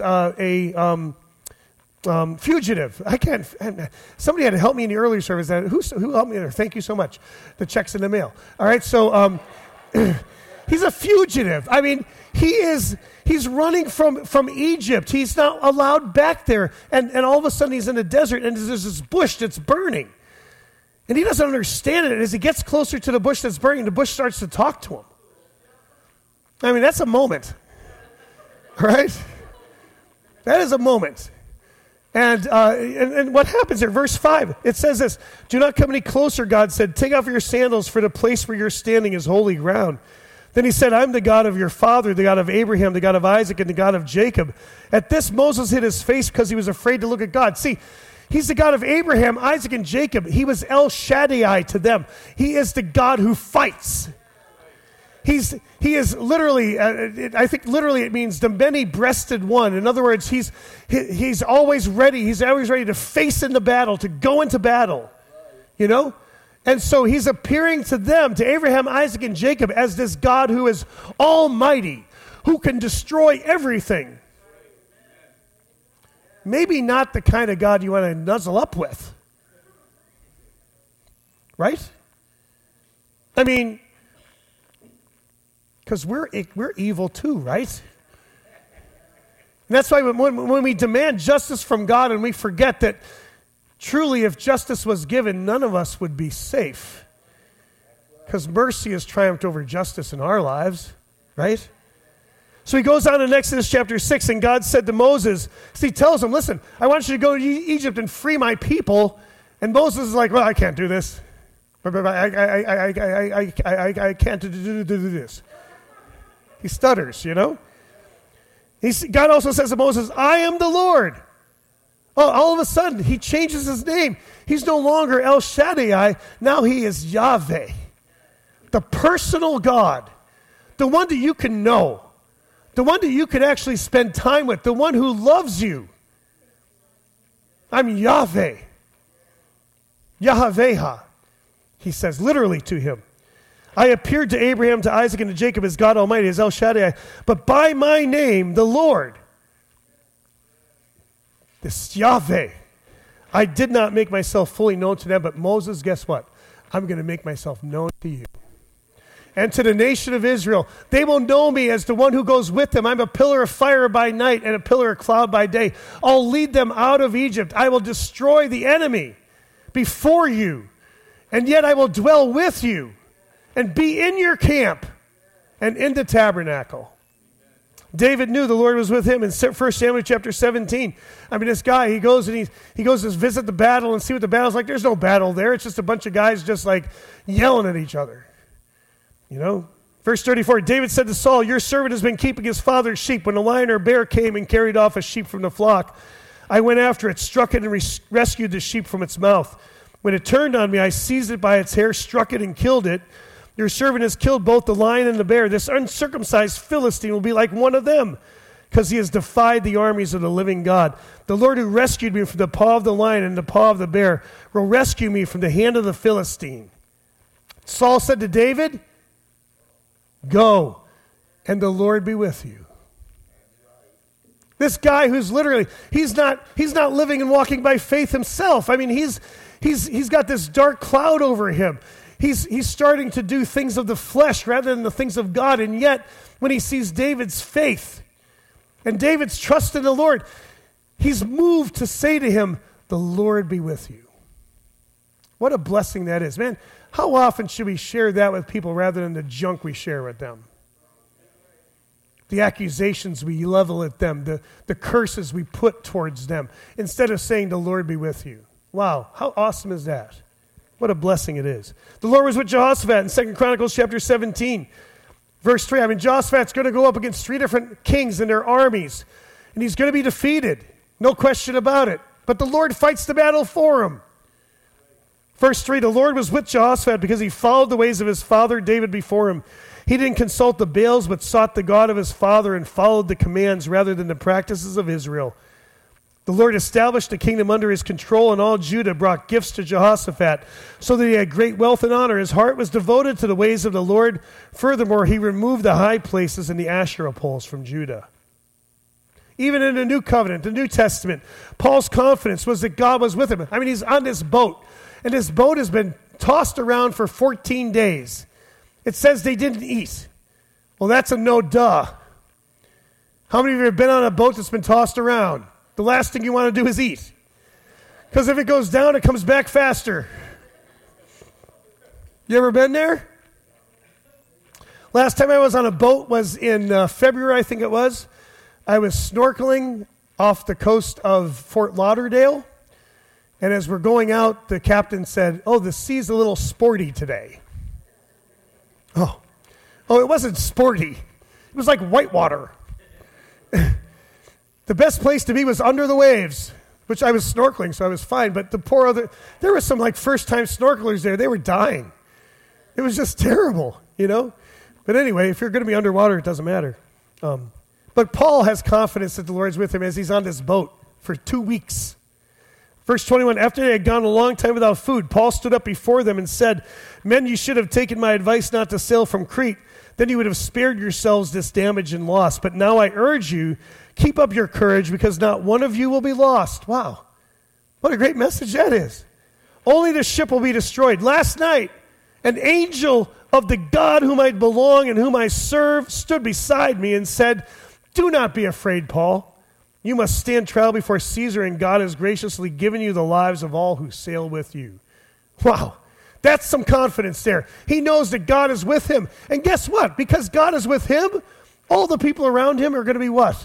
fugitive. Somebody had to help me in the earlier service. Who helped me there? Thank you so much. The check's in the mail. All right, so he's a fugitive. I mean, he's running from Egypt. He's not allowed back there. And all of a sudden he's in the desert and there's this bush that's burning. And he doesn't understand it. And as he gets closer to the bush that's burning, the bush starts to talk to him. I mean, that's a moment. Right? That is a moment. And what happens here? Verse 5, it says this, do not come any closer, God said. Take off your sandals, for the place where you're standing is holy ground. Then he said, I'm the God of your father, the God of Abraham, the God of Isaac, and the God of Jacob. At this, Moses hid his face because he was afraid to look at God. See, he's the God of Abraham, Isaac, and Jacob. He was El Shaddai to them. He is the God who fights. He is literally, I think literally it means the many-breasted one. In other words, he's always ready. He's always ready to face into battle, to go into battle, you know? And so he's appearing to them, to Abraham, Isaac, and Jacob, as this God who is almighty, who can destroy everything. Maybe not the kind of God you want to nuzzle up with. Right? I mean, because we're evil too, right? And that's why when we demand justice from God and we forget that truly, if justice was given, none of us would be safe. Because mercy has triumphed over justice in our lives, right? So he goes on in Exodus chapter 6, and God said to Moses, he tells him, listen, I want you to go to Egypt and free my people. And Moses is like, well, I can't do this. I can't do this. He stutters, you know? God also says to Moses, I am the Lord. Oh, all of a sudden, he changes his name. He's no longer El Shaddai. Now he is Yahweh, the personal God, the one that you can know, the one that you can actually spend time with, the one who loves you. I'm Yahweh. Yahweh, he says literally to him. I appeared to Abraham, to Isaac, and to Jacob as God Almighty, as El Shaddai, but by my name, the Lord, this Yahweh, I did not make myself fully known to them, but Moses, guess what? I'm going to make myself known to you. And to the nation of Israel, they will know me as the one who goes with them. I'm a pillar of fire by night and a pillar of cloud by day. I'll lead them out of Egypt. I will destroy the enemy before you, and yet I will dwell with you and be in your camp and in the tabernacle. David knew the Lord was with him in 1 Samuel chapter 17. I mean, this guy, he goes to visit the battle and see what the battle's like. There's no battle there. It's just a bunch of guys just like yelling at each other. You know? Verse 34, David said to Saul, your servant has been keeping his father's sheep. When a lion or bear came and carried off a sheep from the flock, I went after it, struck it, and rescued the sheep from its mouth. When it turned on me, I seized it by its hair, struck it, and killed it. Your servant has killed both the lion and the bear. This uncircumcised Philistine will be like one of them, because he has defied the armies of the living God. The Lord who rescued me from the paw of the lion and the paw of the bear will rescue me from the hand of the Philistine. Saul said to David, go, and the Lord be with you. This guy who's literally, he's not living and walking by faith himself. I mean, he's got this dark cloud over him. He's starting to do things of the flesh rather than the things of God. And yet, when he sees David's faith and David's trust in the Lord, he's moved to say to him, the Lord be with you. What a blessing that is. Man, how often should we share that with people rather than the junk we share with them? The accusations we level at them, the curses we put towards them, instead of saying, the Lord be with you. Wow, how awesome is that? What a blessing it is. The Lord was with Jehoshaphat in 2 Chronicles chapter 17, verse 3. I mean, Jehoshaphat's going to go up against 3 different kings and their armies, and he's going to be defeated. No question about it. But the Lord fights the battle for him. Verse 3, the Lord was with Jehoshaphat because he followed the ways of his father David before him. He didn't consult the Baals, but sought the God of his father and followed the commands rather than the practices of Israel. The Lord established the kingdom under his control, and all Judah brought gifts to Jehoshaphat, so that he had great wealth and honor. His heart was devoted to the ways of the Lord. Furthermore, he removed the high places and the Asherah poles from Judah. Even in the New Covenant, the New Testament, Paul's confidence was that God was with him. I mean, he's on this boat, and this boat has been tossed around for 14 days. It says they didn't eat. Well, that's a no duh. How many of you have been on a boat that's been tossed around? The last thing you want to do is eat. Because if it goes down, it comes back faster. You ever been there? Last time I was on a boat was in February, I think it was. I was snorkeling off the coast of Fort Lauderdale. And as we're going out, the captain said, oh, the sea's a little sporty today. Oh, it wasn't sporty. It was like whitewater. The best place to be was under the waves, which I was snorkeling, so I was fine. But there were some like first-time snorkelers there. They were dying. It was just terrible, you know. But anyway, if you're going to be underwater, it doesn't matter. But Paul has confidence that the Lord's with him as he's on this boat for 2 weeks. Verse 21, after they had gone a long time without food, Paul stood up before them and said, men, you should have taken my advice not to sail from Crete. Then you would have spared yourselves this damage and loss. But now I urge you, keep up your courage, because not one of you will be lost. Wow, what a great message that is. Only the ship will be destroyed. Last night, an angel of the God whom I belong and whom I serve stood beside me and said, do not be afraid, Paul. You must stand trial before Caesar, and God has graciously given you the lives of all who sail with you. Wow, that's some confidence there. He knows that God is with him. And guess what? Because God is with him, all the people around him are going to be what?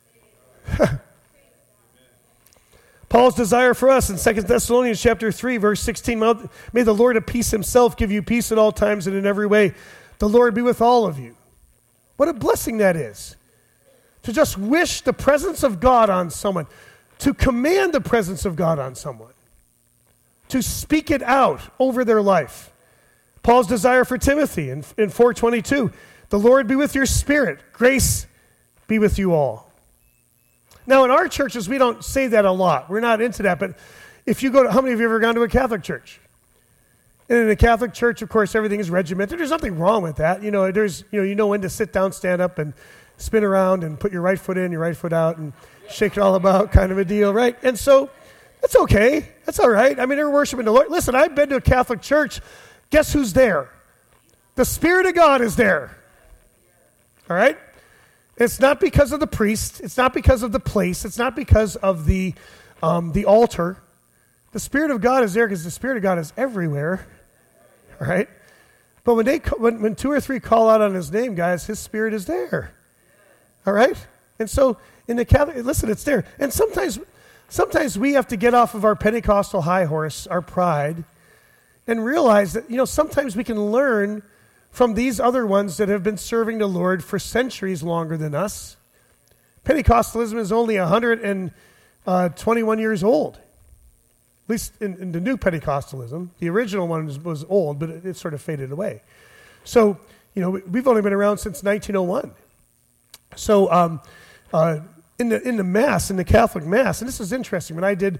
Paul's desire for us in 2 Thessalonians chapter 3, verse 16, may the Lord of peace himself give you peace at all times and in every way. The Lord be with all of you. What a blessing that is. To just wish the presence of God on someone, to command the presence of God on someone, to speak it out over their life. Paul's desire for Timothy in 4:22, the Lord be with your spirit, grace be with you all. Now in our churches, we don't say that a lot. We're not into that, but if you go to, how many of you have ever gone to a Catholic church? And in a Catholic church, of course, everything is regimented. There's nothing wrong with that. You know when to sit down, stand up, and spin around and put your right foot in, your right foot out, and shake it all about, kind of a deal, right? And so that's okay. That's all right. I mean, they're worshiping the Lord. Listen, I've been to a Catholic church. Guess who's there? The Spirit of God is there. All right? It's not because of the priest. It's not because of the place. It's not because of the altar. The Spirit of God is there because the Spirit of God is everywhere. All right? But when 2 or 3 call out on his name, guys, his Spirit is there. All right? And so in the Catholic, listen, it's there. And sometimes we have to get off of our Pentecostal high horse, our pride, and realize that, sometimes we can learn from these other ones that have been serving the Lord for centuries longer than us. Pentecostalism is only 121 years old. At least in the new Pentecostalism. The original one was old, but it sort of faded away. So, we've only been around since 1901. So, in the Mass, in the Catholic Mass, and this is interesting, when I did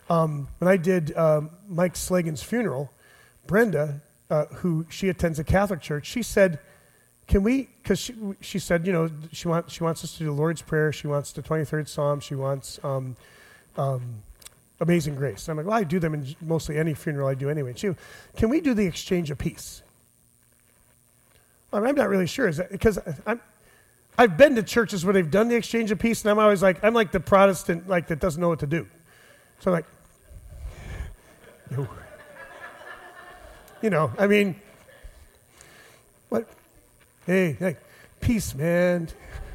Mike Slagan's funeral, Brenda, who she attends a Catholic church, she said, "Can we?" Because she said, she wants us to do the Lord's Prayer. She wants the 23rd Psalm. She wants Amazing Grace. And I'm like, well, I do them in mostly any funeral I do anyway. Can we do the Exchange of Peace? I'm not really sure. Is that because I've been to churches where they've done the Exchange of Peace, and I'm always like, I'm like the Protestant that doesn't know what to do. So I'm like, no. What? Hey, peace, man.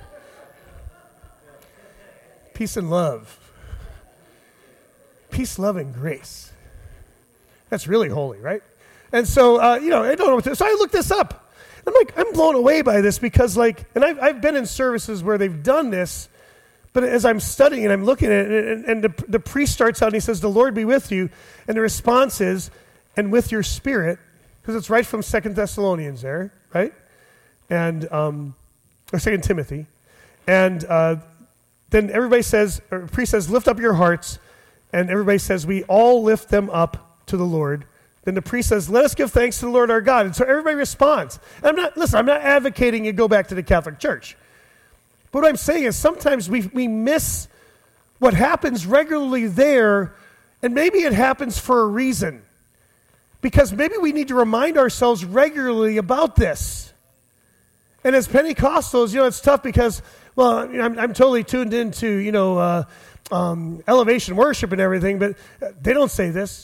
Peace and love. Peace, love, and grace. That's really holy, right? And so, I don't know what to do. So I looked this up. I'm like, I'm blown away by this because, and I've been in services where they've done this, but as I'm studying and I'm looking at it, and the priest starts out and he says, "The Lord be with you," and the response is, "And with your spirit," because it's right from 2 Thessalonians there, right? And, or 2 Timothy. And then everybody says, or the priest says, "Lift up your hearts," and everybody says, "We all lift them up to the Lord." Then the priest says, "Let us give thanks to the Lord our God." And so everybody responds. And I'm not advocating you go back to the Catholic Church. But what I'm saying is sometimes we miss what happens regularly there, and maybe it happens for a reason. Because maybe we need to remind ourselves regularly about this. And as Pentecostals, it's tough because, I'm totally tuned into, elevation worship and everything, but they don't say this.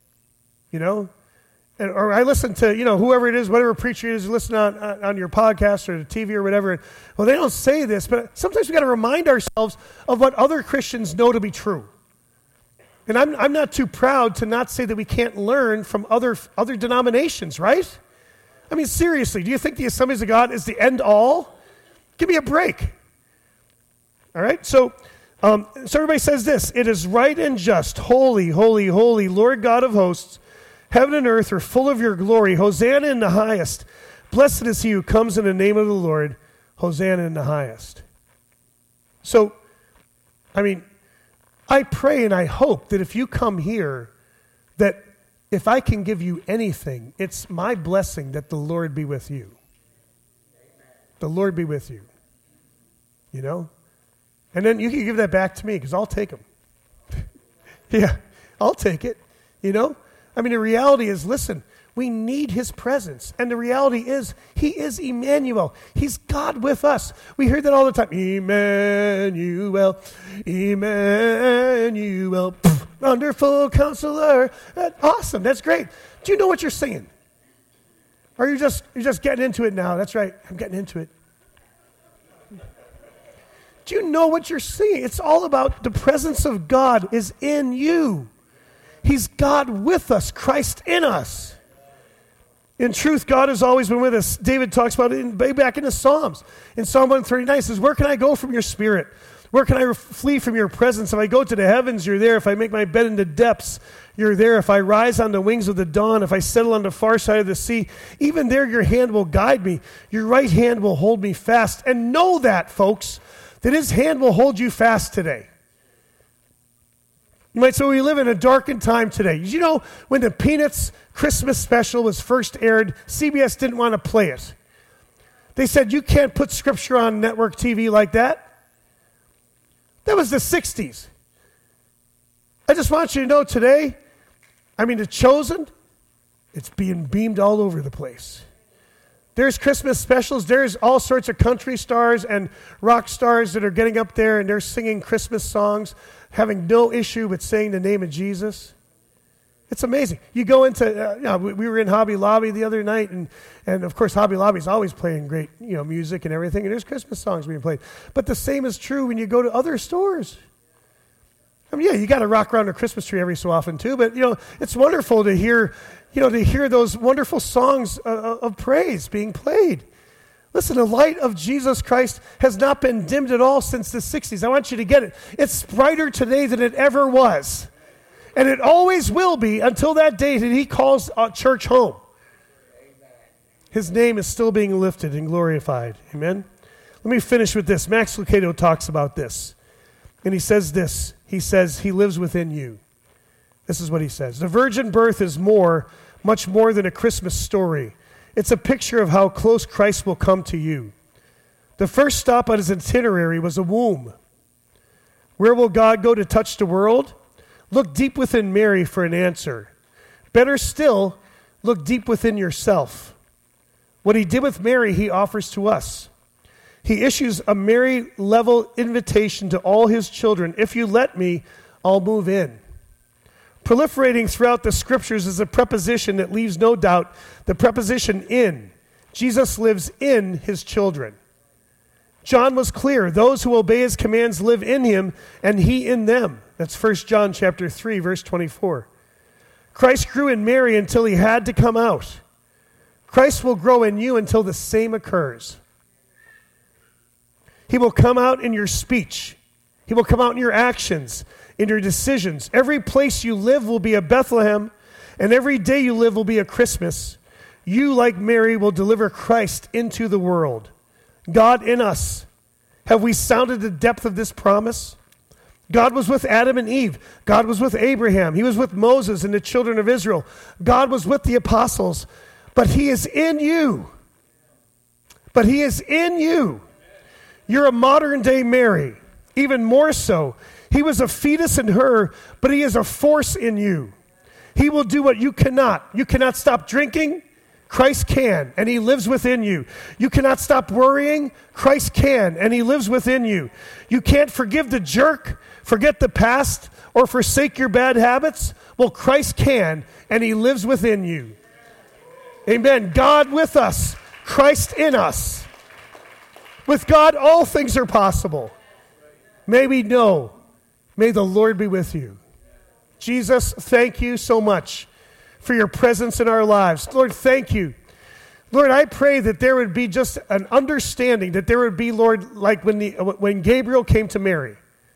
Or I listen to, whoever it is, whatever preacher it is, you listen on your podcast or the TV or whatever. Well, they don't say this, but sometimes we got to remind ourselves of what other Christians know to be true. And I'm not too proud to not say that we can't learn from other denominations, right? I mean, seriously, do you think the Assemblies of God is the end all? Give me a break. All right, so everybody says this: "It is right and just, holy, holy, holy, Lord God of hosts. Heaven and earth are full of your glory. Hosanna in the highest. Blessed is he who comes in the name of the Lord. Hosanna in the highest." So, I pray and I hope that if you come here, that if I can give you anything, it's my blessing that the Lord be with you. The Lord be with you. And then you can give that back to me because I'll take them. Yeah, I'll take it. The reality is, listen, we need his presence. And the reality is, he is Emmanuel. He's God with us. We hear that all the time. Emmanuel, Emmanuel, wonderful counselor. Awesome, that's great. Do you know what you're singing? Or you're just getting into it now? That's right, I'm getting into it. Do you know what you're singing? It's all about the presence of God is in you. He's God with us, Christ in us. In truth, God has always been with us. David talks about it back in the Psalms. In Psalm 139, he says, "Where can I go from your spirit? Where can I flee from your presence? If I go to the heavens, you're there. If I make my bed in the depths, you're there. If I rise on the wings of the dawn, if I settle on the far side of the sea, even there your hand will guide me. Your right hand will hold me fast." And know that, folks, that his hand will hold you fast today. You might say, we live in a darkened time today. Did you know when the Peanuts Christmas special was first aired, CBS didn't want to play it. They said, you can't put scripture on network TV like that. That was the 60s. I just want you to know today, The Chosen, it's being beamed all over the place. There's Christmas specials. There's all sorts of country stars and rock stars that are getting up there and they're singing Christmas songs, having no issue with saying the name of Jesus. It's amazing. You go into, we were in Hobby Lobby the other night, and of course Hobby Lobby is always playing great, music and everything, and there's Christmas songs being played. But the same is true when you go to other stores. You got to rock around a Christmas tree every so often too, but it's wonderful to hear, those wonderful songs of praise being played. Listen, the light of Jesus Christ has not been dimmed at all since the 60s. I want you to get it. It's brighter today than it ever was. And it always will be until that day that he calls a church home. His name is still being lifted and glorified. Amen? Let me finish with this. Max Lucado talks about this. And he says this. He says, he lives within you. This is what he says. The virgin birth is much more than a Christmas story. It's a picture of how close Christ will come to you. The first stop on his itinerary was a womb. Where will God go to touch the world? Look deep within Mary for an answer. Better still, look deep within yourself. What he did with Mary, he offers to us. He issues a Mary-level invitation to all his children. If you let me, I'll move in. Proliferating throughout the scriptures is a preposition that leaves no doubt, the preposition in. Jesus lives in his children. John was clear. Those who obey his commands live in him, and he in them. That's 1 John chapter 3, verse 24. Christ grew in Mary until he had to come out. Christ will grow in you until the same occurs. He will come out in your speech. He will come out in your actions, in your decisions. Every place you live will be a Bethlehem, and every day you live will be a Christmas. You, like Mary, will deliver Christ into the world. God in us. Have we sounded the depth of this promise? God was with Adam and Eve. God was with Abraham. He was with Moses and the children of Israel. God was with the apostles. But he is in you. But he is in you. You're a modern day Mary. Even more so. He was a fetus in her, but he is a force in you. He will do what you cannot. You cannot stop drinking. Christ can, and he lives within you. You cannot stop worrying. Christ can, and he lives within you. You can't forgive the jerk, forget the past, or forsake your bad habits. Well, Christ can, and he lives within you. Amen. God with us, Christ in us. With God, all things are possible. May we know. May the Lord be with you. Jesus, thank you so much for your presence in our lives. Lord, thank you. Lord, I pray that there would be just an understanding, that there would be, Lord, like when Gabriel came to Mary,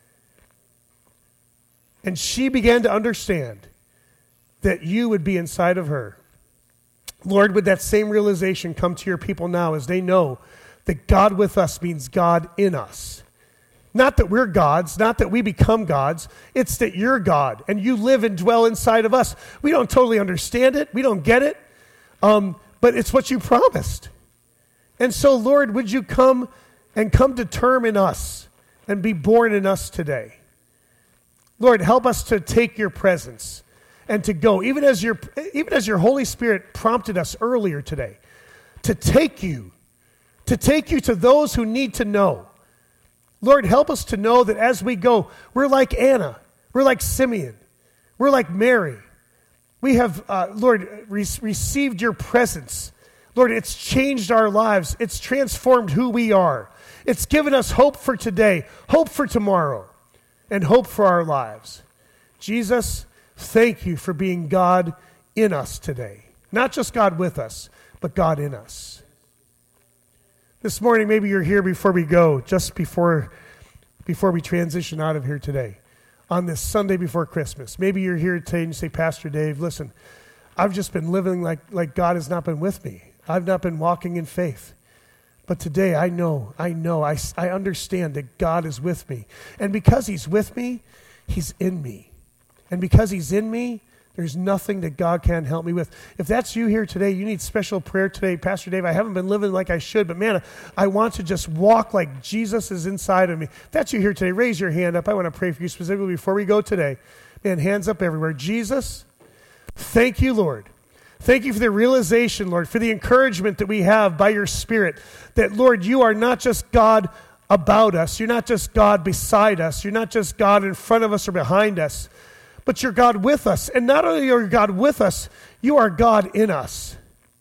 and she began to understand that you would be inside of her. Lord, would that same realization come to your people now as they know that God with us means God in us. Not that we're gods, not that we become gods. It's that you're God, and you live and dwell inside of us. We don't totally understand it. We don't get it. But it's what you promised. And so, Lord, would you come to term in us and be born in us today? Lord, help us to take your presence and to go, even as your Holy Spirit prompted us earlier today, to take you to those who need to know. Lord, help us to know that as we go, we're like Anna, we're like Simeon, we're like Mary. We have, Lord, received your presence. Lord, it's changed our lives. It's transformed who we are. It's given us hope for today, hope for tomorrow, and hope for our lives. Jesus, thank you for being God in us today. Not just God with us, but God in us. This morning, maybe you're here before we go, just before we transition out of here today, on this Sunday before Christmas. Maybe you're here today and you say, Pastor Dave, listen, I've just been living like God has not been with me. I've not been walking in faith. But today I know, I understand that God is with me. And because he's with me, he's in me. And because he's in me, there's nothing that God can't help me with. If that's you here today, you need special prayer today. Pastor Dave, I haven't been living like I should, but man, I want to just walk like Jesus is inside of me. If that's you here today, raise your hand up. I want to pray for you specifically before we go today. Man, hands up everywhere. Jesus, thank you, Lord. Thank you for the realization, Lord, for the encouragement that we have by your Spirit, that, Lord, you are not just God about us. You're not just God beside us. You're not just God in front of us or behind us. But you're God with us. And not only are you God with us, you are God in us.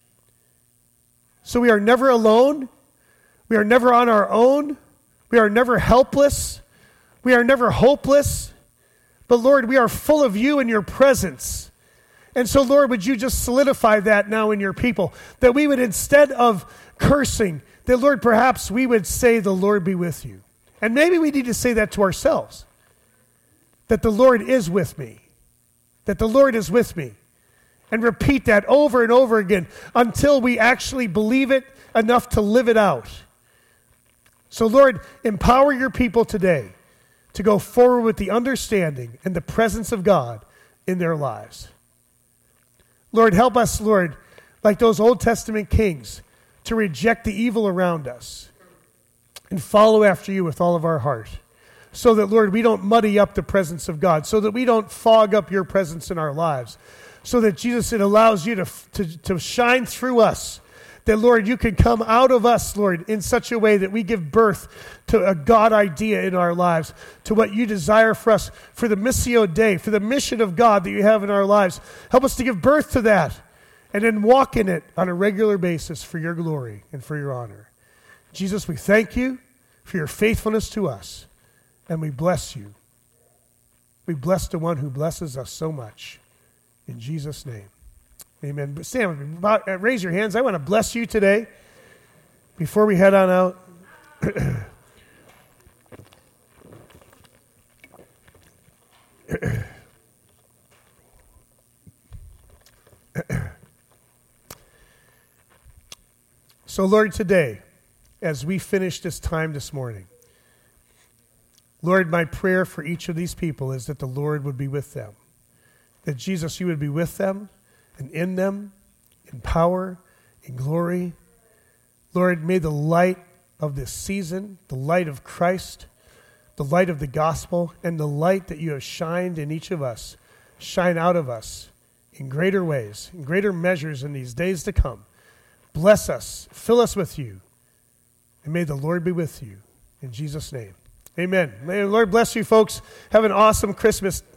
So we are never alone. We are never on our own. We are never helpless. We are never hopeless. But Lord, we are full of you and your presence. And so, Lord, would you just solidify that now in your people? That we would, instead of cursing, that, Lord, perhaps we would say, the Lord be with you. And maybe we need to say that to ourselves. That the Lord is with me. that the Lord is with me. And repeat that over and over again until we actually believe it enough to live it out. So Lord, empower your people today to go forward with the understanding and the presence of God in their lives. Lord, help us, Lord, like those Old Testament kings, to reject the evil around us and follow after you with all of our heart. So that, Lord, we don't muddy up the presence of God, so that we don't fog up your presence in our lives, so that, Jesus, it allows you to shine through us, that, Lord, you can come out of us, Lord, in such a way that we give birth to a God idea in our lives, to what you desire for us, for the Missio Dei, for the mission of God that you have in our lives. Help us to give birth to that and then walk in it on a regular basis for your glory and for your honor. Jesus, we thank you for your faithfulness to us, and we bless you. We bless the one who blesses us so much. In Jesus' name, amen. But stand with me. Raise your hands. I want to bless you today before we head on out. So, Lord, today, as we finish this time this morning, Lord, my prayer for each of these people is that the Lord would be with them. That, Jesus, you would be with them and in them, in power, in glory. Lord, may the light of this season, the light of Christ, the light of the gospel, and the light that you have shined in each of us, shine out of us in greater ways, in greater measures in these days to come. Bless us, fill us with you, and may the Lord be with you. In Jesus' name, amen. May the Lord bless you, folks. Have an awesome Christmas